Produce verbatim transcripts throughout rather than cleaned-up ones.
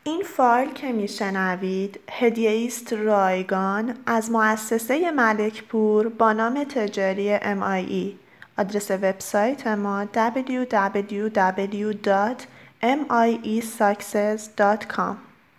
این فایل که میشنوید هدیه است رایگان از مؤسسه ملکپور با نام تجاری ام آی ای. آدرس وبسایت ما دبلیو دبلیو دبلیو دات ام آی ای ساکسس دات کام.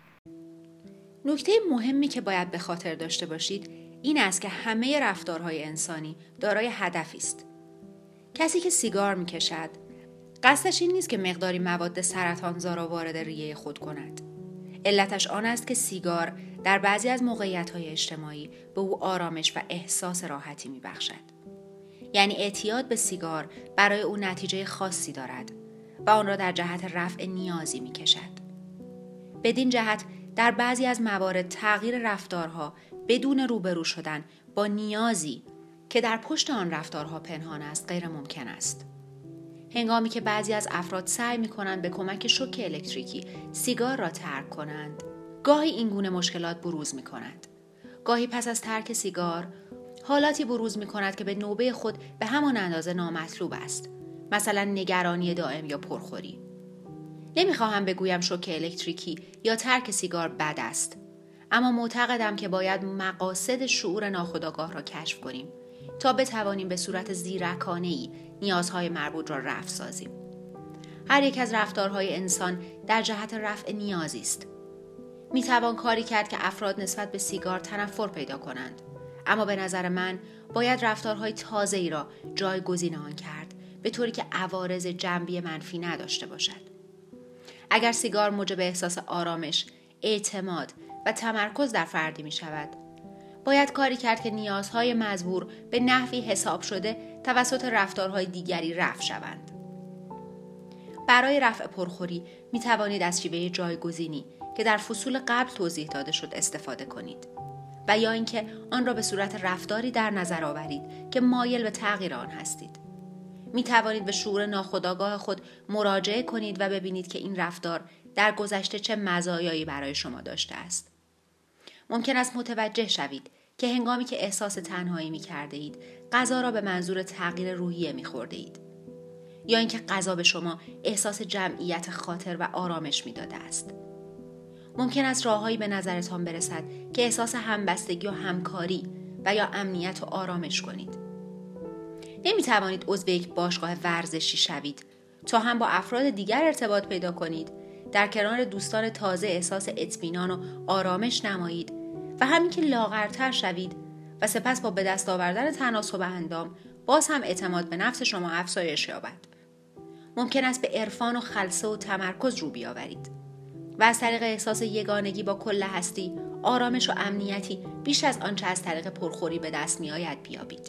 نکته مهمی که باید به خاطر داشته باشید این است که همه رفتارهای انسانی دارای هدفی است. کسی که سیگار میکشد قصدش این نیست که مقداری مواد سرطانزا را وارد ریه خود کند. علتش آن است که سیگار در بعضی از موقعیت‌های اجتماعی به او آرامش و احساس راحتی می‌بخشد. یعنی اعتیاد به سیگار برای او نتیجه خاصی دارد و آن را در جهت رفع نیازی می‌کشد. بدین جهت در بعضی از موارد تغییر رفتارها بدون روبرو شدن با نیازی که در پشت آن رفتارها پنهان است غیر ممکن است. هنگامی که بعضی از افراد سعی می‌کنند به کمک شوک الکتریکی سیگار را ترک کنند، گاهی این گونه مشکلات بروز می‌کند. گاهی پس از ترک سیگار، حالاتی بروز می‌کند که به نوبه خود به همان اندازه نامطلوب است. مثلا نگرانی دائم یا پرخوری. نمی‌خواهم بگویم شوک الکتریکی یا ترک سیگار بد است، اما معتقدم که باید مقاصد شعور ناخودآگاه را کشف کنیم تا بتوانیم به صورت زیرکانه‌ای نیازهای مربوط را رفع سازیم. هر یک از رفتارهای انسان در جهت رفع نیازی است. میتوان کاری کرد که افراد نسبت به سیگار تنفر پیدا کنند، اما به نظر من باید رفتارهای تازه‌ای را جایگزین آن کرد، به طوری که عوارض جنبی منفی نداشته باشد. اگر سیگار موجب احساس آرامش، اعتماد و تمرکز در فردی می شود، باید کاری کرد که نیازهای مجبور به نحوی حساب شده توسط رفتارهای دیگری رفع شوند. برای رفع پرخوری می توانید از شیوه جایگزینی که در فصول قبل توضیح داده شد استفاده کنید و یا اینکه آن را به صورت رفتاری در نظر آورید که مایل به تغییر آن هستید. می توانید به شعور ناخودآگاه خود مراجعه کنید و ببینید که این رفتار در گذشته چه مزایایی برای شما داشته است. ممکن است متوجه شوید که هنگامی که احساس تنهایی می کرده اید، غذا را به منظور تغییر روحیه می خورده اید. یا اینکه غذا به شما احساس جمعیت خاطر و آرامش می داده است. ممکن است راههایی به نظرتان برسد که احساس همبستگی و همکاری و یا امنیت و آرامش کنید. نمی توانید عضو یک باشگاه ورزشی شوید تا هم با افراد دیگر ارتباط پیدا کنید، در کنار دوستان تازه احساس اطمینان و آرامش نمایید و همین که لاغرتر شوید و سپس با به دست آوردن تناسب اندام باز هم اعتماد به نفس شما افزایش یابد. ممکن است به عرفان و خلسه و تمرکز رو بیاورید و از طریق احساس یگانگی با کل هستی، آرامش و امنیتی بیش از آنچه از طریق پرخوری به دست می آید بیابید.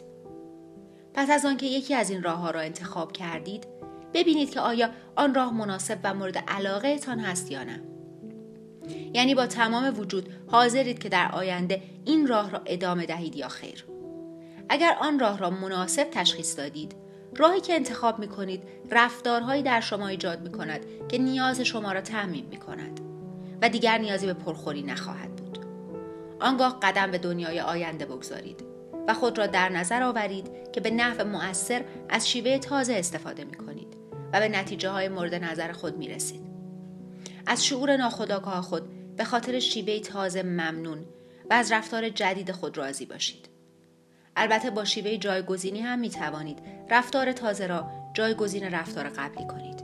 پس از آنکه یکی از این راه‌ها را انتخاب کردید، ببینید که آیا آن راه مناسب و مورد علاقه تان هست یا نه. یعنی با تمام وجود حاضرید که در آینده این راه را ادامه دهید یا خیر. اگر آن راه را مناسب تشخیص دادید، راهی که انتخاب می کنید رفتارهایی در شما ایجاد می کند که نیاز شما را تأمین می کند و دیگر نیازی به پرخوری نخواهد بود. آنگاه قدم به دنیای آینده بگذارید و خود را در نظر آورید که به نحو مؤثر از شیوه تازه استفاده می کنید و به نتیجه های مورد نظر خود می رسید. از شعور ناخودآگاه خود به خاطر شیوه تازه ممنون و از رفتار جدید خود راضی باشید. البته با شیوه جایگزینی هم می توانید رفتار تازه را جایگزین رفتار قبلی کنید.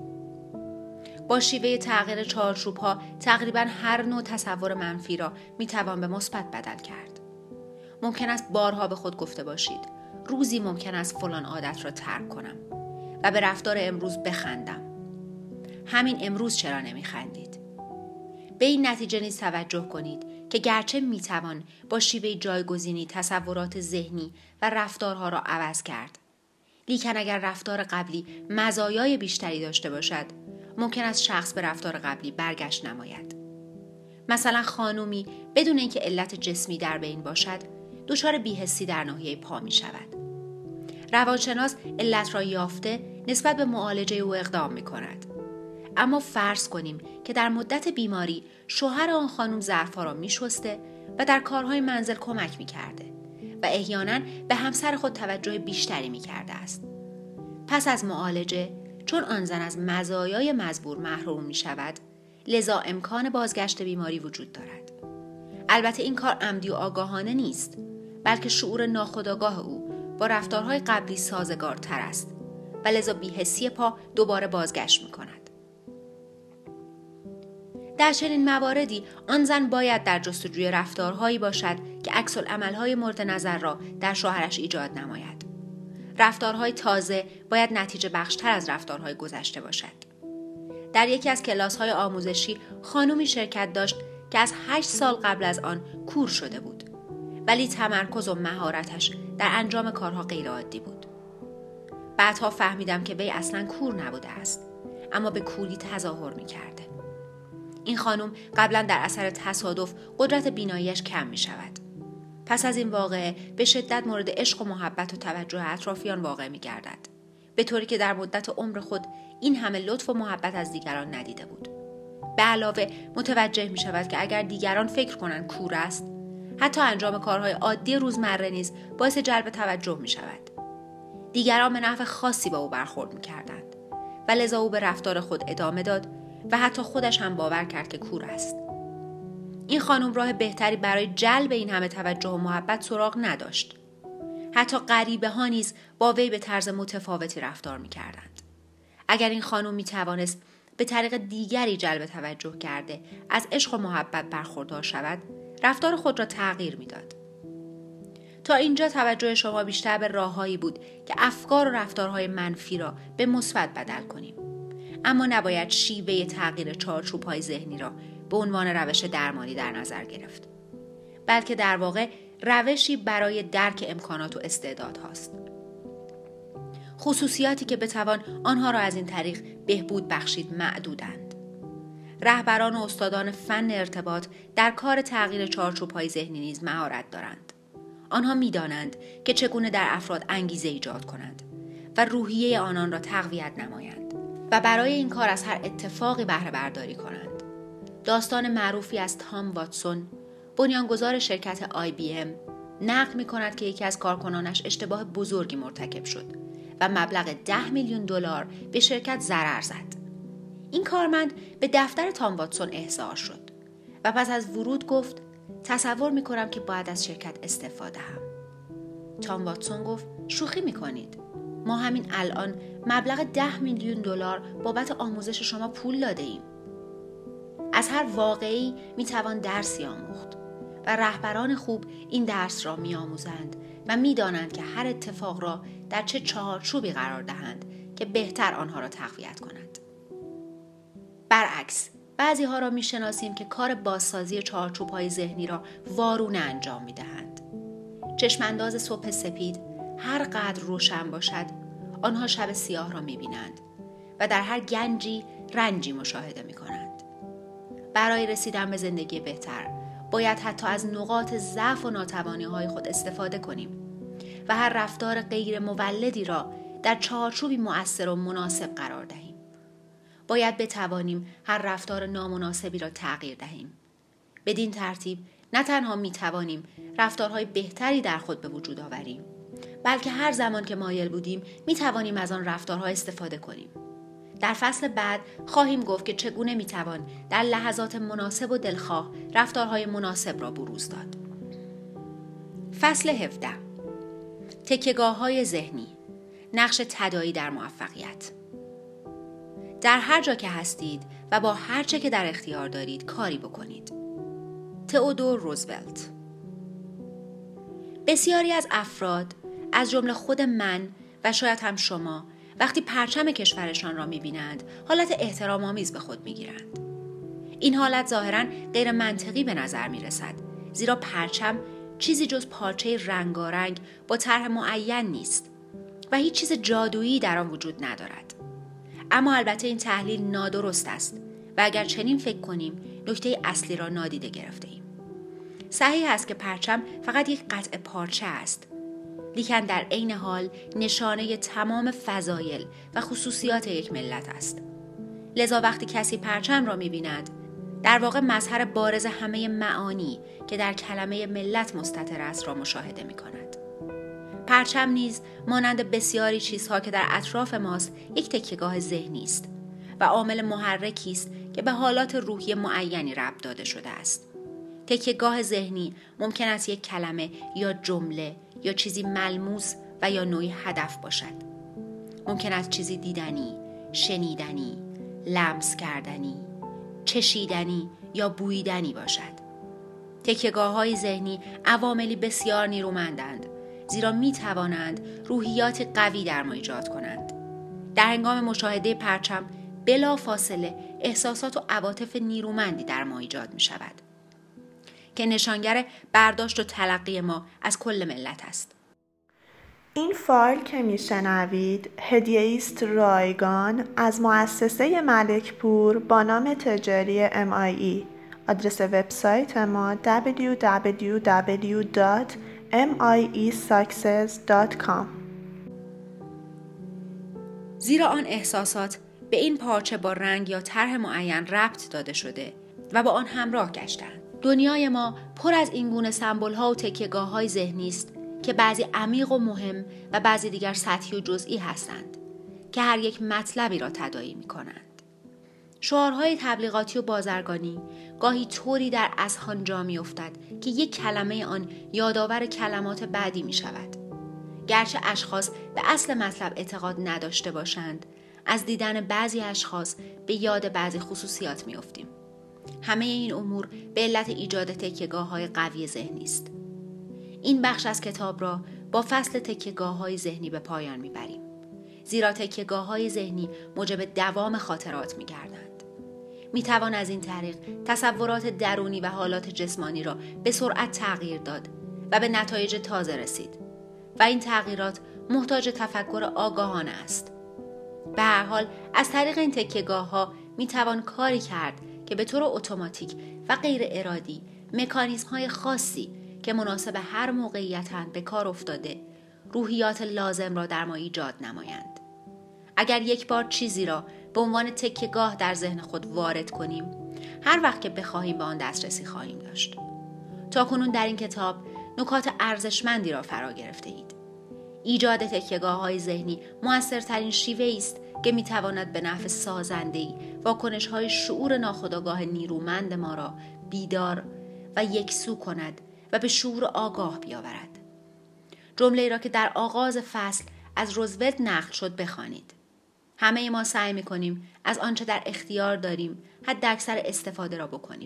با شیوه تغییر چارچوب‌ها تقریباً هر نوع تصور منفی را می توان به مثبت بدل کرد. ممکن است بارها به خود گفته باشید روزی ممکن است فلان عادت را ترک کنم و به رفتار امروز بخندم. همین امروز چرا نمی خندید؟ به این نتیجه نیز توجه کنید که گرچه می توان با شیوه جایگزینی تصورات ذهنی و رفتارها را عوض کرد، لیکن اگر رفتار قبلی مزایای بیشتری داشته باشد، ممکن است شخص به رفتار قبلی برگشت نماید. مثلا خانومی بدون اینکه علت جسمی در بین باشد، دچار بی‌حسی در ناحیه پا می شود. روانشناس علت را یافته نسبت به معالجه او اقدام می کند. اما فرض کنیم که در مدت بیماری شوهر آن خانم ظرفها را می شسته و در کارهای منزل کمک می کرده و احیانا به همسر خود توجه بیشتری می کرده است. پس از معالجه چون آن زن از مزایای مزبور محروم می شود، لذا امکان بازگشت بیماری وجود دارد. البته این کار عمدی و آگاهانه نیست، بلکه شعور ناخودآگاه او با رفتارهای قبلی سازگارتر است و لذا بی‌حسی پا دوباره بازگشت می‌کند. در چنین مواردی آن زن باید در جستجوی رفتارهایی باشد که عکس‌العمل‌های مورد نظر را در شوهرش ایجاد نماید. رفتارهای تازه باید نتیجه بخشتر از رفتارهای گذشته باشد. در یکی از کلاس‌های آموزشی خانومی شرکت داشت که از هشت سال قبل از آن کور شده بود، ولی تمرکز و مهارتش در انجام کارها غیرعادی بود. بعدها فهمیدم که وی اصلاً کور نبوده است، اما به کوری تظاهر می‌کرده. این خانم قبلا در اثر تصادف قدرت بیناییش کم می شود. پس از این واقعه به شدت مورد عشق و محبت و توجه اطرافیان واقع می گردد. به طوری که در مدت عمر خود این همه لطف و محبت از دیگران ندیده بود. به علاوه متوجه می شود که اگر دیگران فکر کنند کور است، حتی انجام کارهای عادی روزمره نیز باعث جلب توجه می شود. دیگران به نحو خاصی با او برخورد می کردند و لذا او به رفتار خود ادامه داد و حتی خودش هم باور کرد که کور است. این خانم راه بهتری برای جلب این همه توجه و محبت سراغ نداشت. حتی غریبه ها نیز با وی به طرز متفاوتی رفتار می کردند. اگر این خانم می توانست به طریق دیگری جلب توجه کرده از عشق و محبت برخوردار شود، رفتار خود را تغییر می داد. تا اینجا توجه شما بیشتر به راههایی بود که افکار و رفتارهای منفی را به مثبت بدل کنیم. اما نباید شیوه تغییر چارچوب‌های ذهنی را به عنوان روش درمانی در نظر گرفت، بلکه در واقع روشی برای درک امکانات و استعدادهاست. خصوصیاتی که بتوان آنها را از این طریق بهبود بخشید معدودند. رهبران و استادان فن ارتباط در کار تغییر چارچوب‌های ذهنی نیز مهارت دارند. آنها می‌دانند که چگونه در افراد انگیزه ایجاد کنند و روحیه آنان را تقویت نمایند و برای این کار از هر اتفاقی بهره برداری کنند. داستان معروفی از تام واتسون، بنیانگذار شرکت آی بی ام، نقل می‌کند که یکی از کارکنانش اشتباه بزرگی مرتکب شد و مبلغ ده میلیون دلار به شرکت ضرر زد. این کارمند به دفتر تام واتسون احضار شد و پس از ورود گفت: تصور می‌کنم که باید از شرکت استفاده دهم. تام واتسون گفت: شوخی می‌کنید. ما همین الان مبلغ ده میلیون دلار بابت آموزش شما پول داده ایم. از هر واقعی میتوان درسی آموخت و رهبران خوب این درس را میآموزند و میدانند که هر اتفاق را در چه چارچوبی قرار دهند که بهتر آنها را تقویت کنند. برعکس، بعضی ها را میشناسیم که کار بازسازی چارچوب‌های ذهنی را وارونه انجام میدهند. چشمانداز صبح سپید هر قدر روشن باشد، آنها شب سیاه را میبینند و در هر گنجی رنجی مشاهده میکنند. برای رسیدن به زندگی بهتر باید حتی از نقاط ضعف و ناتوانی‌های خود استفاده کنیم و هر رفتار غیر مولدی را در چارچوبی مؤثر و مناسب قرار دهیم. باید بتوانیم هر رفتار نامناسبی را تغییر دهیم. بدین ترتیب نه تنها میتوانیم رفتارهای بهتری در خود به وجود آوریم، بلکه هر زمان که مایل بودیم میتوانیم از آن رفتارها استفاده کنیم. در فصل بعد خواهیم گفت که چگونه میتوان در لحظات مناسب و دلخواه رفتارهای مناسب را بروز داد. فصل هفده، تکیه‌گاه‌های ذهنی، نقش تداعی در موفقیت. در هر جا که هستید و با هر چه که در اختیار دارید کاری بکنید. تئودور روزولت. بسیاری از افراد، از جمله خود من و شاید هم شما، وقتی پرچم کشورشان را می‌بینند، حالت احترام‌آمیز به خود می‌گیرند. این حالت ظاهراً غیر منطقی به نظر می‌رسد، زیرا پرچم چیزی جز پارچه رنگارنگ با طرح معین نیست و هیچ چیز جادویی در آن وجود ندارد. اما البته این تحلیل نادرست است و اگر چنین فکر کنیم، نکته اصلی را نادیده گرفته‌ایم. صحیح است که پرچم فقط یک قطعه پارچه است، لیکن در عین حال نشانه تمام فضایل و خصوصیات یک ملت است. لذا وقتی کسی پرچم را می‌بیند، در واقع مظهر بارز همه معانی که در کلمه ملت مستتر است را مشاهده می‌کند. پرچم نیز مانند بسیاری چیزها که در اطراف ماست، یک تکیه‌گاه ذهنی است و عامل محرکی است که به حالات روحی معینی ربط داده شده است. تکیه‌گاه ذهنی ممکن است یک کلمه یا جمله یا چیزی ملموس و یا نوعی هدف باشد. ممکن است چیزی دیدنی، شنیدنی، لمس کردنی، چشیدنی یا بوییدنی باشد. تکیه‌گاه‌های ذهنی عواملی بسیار نیرومندند، زیرا می توانند روحیات قوی در ما ایجاد کنند. در هنگام مشاهده پرچم بلا فاصله احساسات و عواطف نیرومندی در ما ایجاد می شود که نشانگر برداشت و تلقی ما از کل ملت است. این فایل که میشنوید هدیه است رایگان از مؤسسه ملکپور با نام تجاری ام آی ای. آدرس وبسایت ما دبلیو دبلیو دبلیو دات ام آی ای ساکسس دات کام. زیرا آن احساسات به این پارچه با رنگ یا طرح معین ربط داده شده و با آن همراه گشتند. دنیای ما پر از این گونه سمبول‌ها و تکیه‌گاه‌های ذهنی است که بعضی عمیق و مهم و بعضی دیگر سطحی و جزئی هستند که هر یک مطلبی را تداعی می‌کنند. شعارهای تبلیغاتی و بازرگانی گاهی طوری در اذهان جا می‌افتد که یک کلمه آن یادآور کلمات بعدی می‌شود. گرچه اشخاص به اصل مطلب اعتقاد نداشته باشند، از دیدن بعضی اشخاص به یاد بعضی خصوصیات می‌افتیم. همه این امور به علت ایجاد تکیه‌گاه‌های قوی ذهنی است. این بخش از کتاب را با فصل تکیه‌گاه‌های ذهنی به پایان می‌بریم، زیرا تکیه‌گاه‌های ذهنی موجب دوام خاطرات می‌گردند. می‌توان از این طریق تصورات درونی و حالات جسمانی را به سرعت تغییر داد و به نتایج تازه رسید و این تغییرات محتاج تفکر آگاهانه است. به هر حال از طریق این تکیه‌گاه‌ها می‌توان کاری کرد که به طور اتوماتیک و غیر ارادی مکانیزم‌های خاصی که مناسب هر موقعیتند به کار افتاده روحیات لازم را در ما ایجاد نمایند. اگر یک بار چیزی را به عنوان تکیه‌گاه در ذهن خود وارد کنیم، هر وقت که بخواهیم به آن دسترسی خواهیم داشت. تاکنون در این کتاب نکات ارزشمندی را فرا گرفته اید. ایجاد تکیه‌گاه‌های ذهنی مؤثرترین شیوه است که می‌تواند به نفع سازنده‌ای واکنش‌های شعور ناخودآگاه نیرومند ما را بیدار و یکسو کند و به شعور آگاه بیاورد. جمله‌ای را که در آغاز فصل از روزولت نقل شد بخوانید. همه ما سعی می‌کنیم از آنچه در اختیار داریم حداکثر استفاده را بکنیم.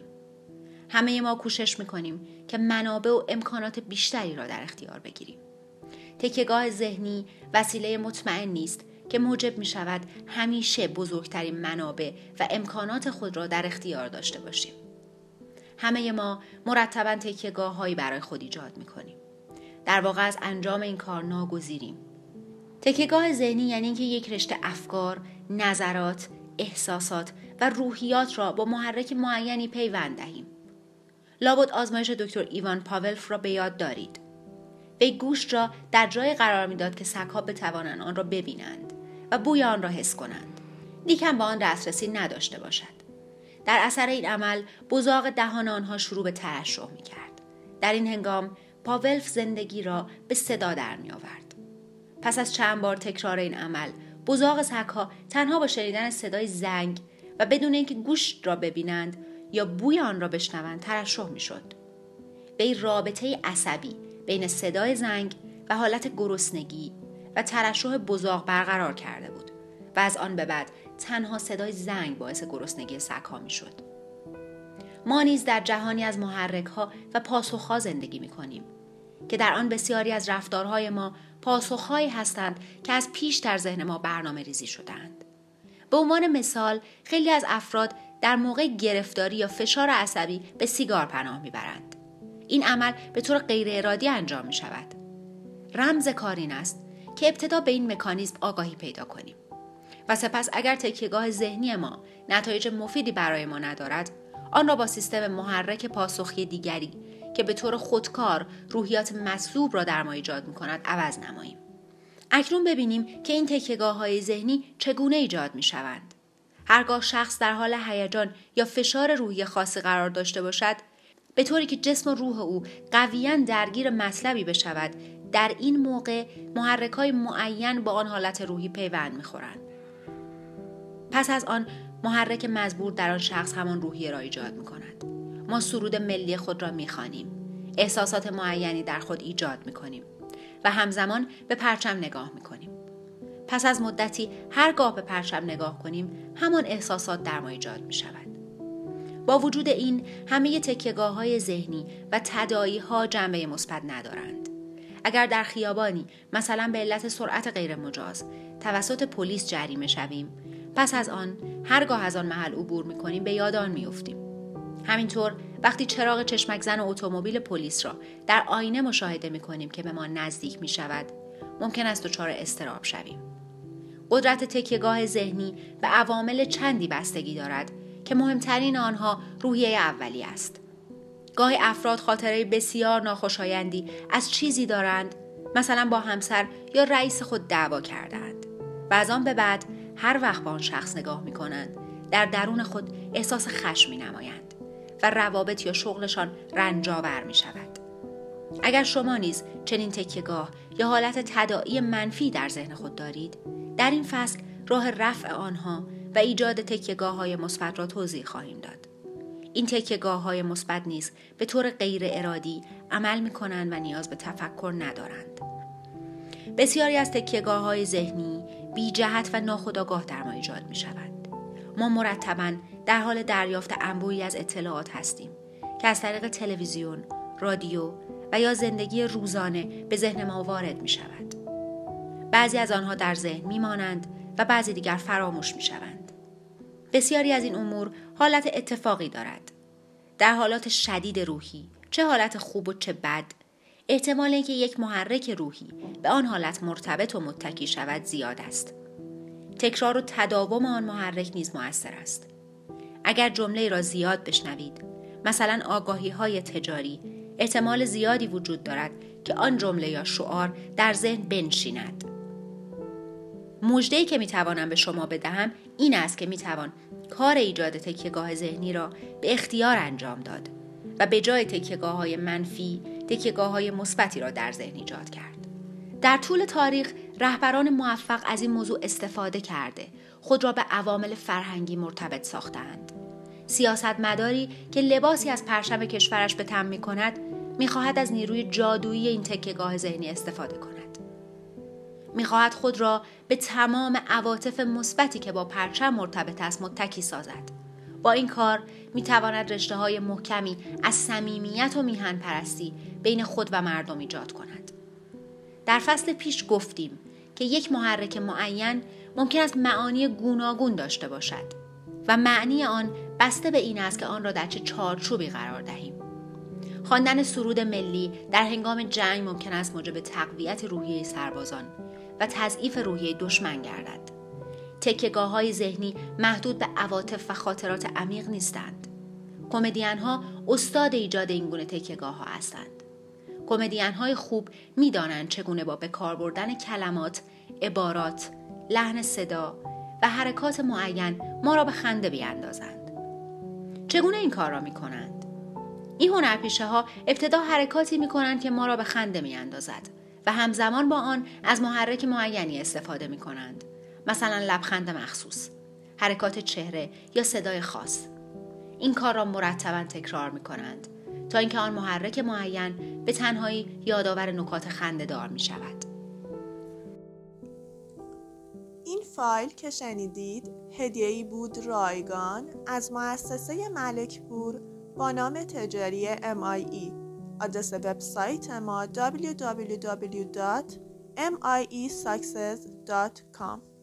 همه ما کوشش می‌کنیم که منابع و امکانات بیشتری را در اختیار بگیریم. تکیه‌گاه ذهنی وسیله مطمئن نیست که موجب می‌شود همیشه بزرگترین منابع و امکانات خود را در اختیار داشته باشیم. همه ما مرتباً تکیه‌گاه‌هایی برای خود ایجاد می‌کنیم. در واقع از انجام این کار ناگزیریم. تکیه‌گاه ذهنی یعنی اینکه یک رشته افکار، نظرات، احساسات و روحیات را با محرک معینی پیوند دهیم. لابد آزمایش دکتر ایوان پاولف را به یاد دارید. وی گوشت را در جای قرار می‌داد که سگ‌ها بتوانند آن را ببینند و بوی آن را حس کنند، لیکن به آن دسترسی نداشته باشد. در اثر این عمل بزاق دهان آنها شروع به ترشح می‌کرد. در این هنگام پاولف زندگی را به صدا در می‌آورد. پس از چند بار تکرار این عمل، بزاق سگ‌ها تنها با شنیدن صدای زنگ و بدون اینکه گوشت را ببینند یا بوی آن را بشنوند ترشح می‌شد. وی رابطه عصبی بین صدای زنگ و حالت گرسنگی و ترشح بزاق برقرار کرده بود و از آن به بعد تنها صدای زنگ باعث گرسنگی سگ‌ها می‌شد. ما نیز در جهانی از محرک‌ها و پاسخ‌ها زندگی می‌کنیم که در آن بسیاری از رفتارهای ما پاسخ‌هایی هستند که از پیش در ذهن ما برنامه ریزی شده‌اند. به عنوان مثال، خیلی از افراد در موقع گرفتاری یا فشار عصبی به سیگار پناه می‌برند. این عمل به طور غیر ارادی انجام می‌شود. رمز کار این است که ابتدا به این مکانیزم آگاهی پیدا کنیم و سپس اگر تکیه‌گاه ذهنی ما نتایج مفیدی برای ما ندارد، آن را با سیستم محرک پاسخی دیگری که به طور خودکار روحیات مطلوب را در ما ایجاد می‌کند عوض نماییم. اکنون ببینیم که این تکیه‌گاه‌های ذهنی چگونه ایجاد می‌شوند. هرگاه شخص در حال هیجان یا فشار روحی خاصی قرار داشته باشد، به طوری که جسم و روح او قویاً درگیر مطلبی بشود، در این موقع محرک‌های معین با آن حالت روحی پیوند می‌خورند. پس از آن محرک مزبور در آن شخص همان روحیه را ایجاد می‌کند. ما سرود ملی خود را می‌خوانیم، احساسات معینی در خود ایجاد می‌کنیم و همزمان به پرچم نگاه می‌کنیم. پس از مدتی هرگاه به پرچم نگاه کنیم، همان احساسات در ما ایجاد می‌شود. با وجود این، همه تکیه‌گاه‌های ذهنی و تداعی‌ها جنبه مثبت ندارند. اگر در خیابانی مثلا به علت سرعت غیر مجاز توسط پلیس جریمه شویم، پس از آن هرگاه از آن محل عبور می‌کنیم به یاد آن می‌افتیم. همینطور وقتی چراغ چشمک زن اتومبیل پلیس را در آینه مشاهده می‌کنیم که به ما نزدیک می‌شود، ممکن است دچار اضطراب شویم. قدرت تکیه‌گاه ذهنی به عوامل چندی بستگی دارد که مهمترین آنها روحیه اولیه است. گاهی افراد خاطره بسیار ناخوشایندی از چیزی دارند، مثلا با همسر یا رئیس خود دعوا کردند و از آن به بعد هر وقت با آن شخص نگاه می کنند در درون خود احساس خشم می نمایند و روابط یا شغلشان رنجاور می شود. اگر شما نیز چنین تکیه‌گاه یا حالت تداعی منفی در ذهن خود دارید، در این فصل راه رفع آنها و ایجاد تکیه‌گاه‌های مثبت را توضیح خواهیم داد. این تکیه‌گاه‌های مثبت نیز به طور غیر ارادی عمل می‌کنند و نیاز به تفکر ندارند. بسیاری از تکیه‌گاه‌های ذهنی بی جهت و ناخودآگاه در ما ایجاد می‌شوند. ما مرتباً در حال دریافت انبوهی از اطلاعات هستیم که از طریق تلویزیون، رادیو و یا زندگی روزانه به ذهن ما وارد می‌شود. بعضی از آنها در ذهن می‌مانند و بعضی دیگر فراموش می‌شوند. بسیاری از این امور حالت اتفاقی دارد. در حالات شدید روحی، چه حالت خوب و چه بد، احتمال اینکه یک محرک روحی به آن حالت مرتبط و متکی شود زیاد است. تکرار و تداوم آن محرک نیز مؤثر است. اگر جمله را زیاد بشنوید، مثلا آگاهی‌های تجاری، احتمال زیادی وجود دارد که آن جمله یا شعار در ذهن بنشیند. مژده‌ای که میتوانم به شما بدهم این است که میتوان کار ایجاد تکیه‌گاه ذهنی را به اختیار انجام داد و به جای تکیه‌گاه‌های منفی، تکیه‌گاه‌های مثبتی را در ذهن ایجاد کرد. در طول تاریخ رهبران موفق از این موضوع استفاده کرده خود را به عوامل فرهنگی مرتبط ساختند. سیاستمداری که لباسی از پرچم کشورش به تن می‌کند، می‌خواهد از نیروی جادویی این تکیه‌گاه ذهنی استفاده کند. می‌خواهد خود را به تمام عواطف مثبتی که با پرچم مرتبط است متکی سازد. با این کار می‌تواند رشته‌های محکمی از صمیمیت و میهن پرستی بین خود و مردم ایجاد کند. در فصل پیش گفتیم که یک محرک معین ممکن است معانی گوناگون داشته باشد و معنی آن بسته به این است که آن را در چه چارچوبی قرار دهیم. خواندن سرود ملی در هنگام جنگ ممکن است موجب تقویت روحیه سربازان و تضعیف روحیه دشمن گردد. تکیه‌گاه‌های ذهنی محدود به عواطف و خاطرات عمیق نیستند. کمدین‌ها استاد ایجاد این گونه تکیه‌گاه‌ها هستند. کمدین‌های خوب می‌دانند چگونه با به کار بردن کلمات، عبارات، لحن صدا و حرکات معین ما را به خنده بیاندازند. چگونه این کار را می‌کنند؟ این هنرپیشه‌ها ابتدا حرکاتی می‌کنند که ما را به خنده می‌اندازد و همزمان با آن از محرک معینی استفاده می‌کنند، مثلا لبخند مخصوص، حرکات چهره یا صدای خاص. این کار را مرتباً تکرار می‌کنند تا اینکه آن محرک معین به تنهایی یادآور نکات خنده‌دار می‌شود. این فایل که شنیدید هدیه‌ای بود رایگان از مؤسسه ملکپور با نام تجاری ام آی ای. آدرس وبسایت ما دبلیو دبلیو دبلیو دات ام آی ای ساکسس دات کام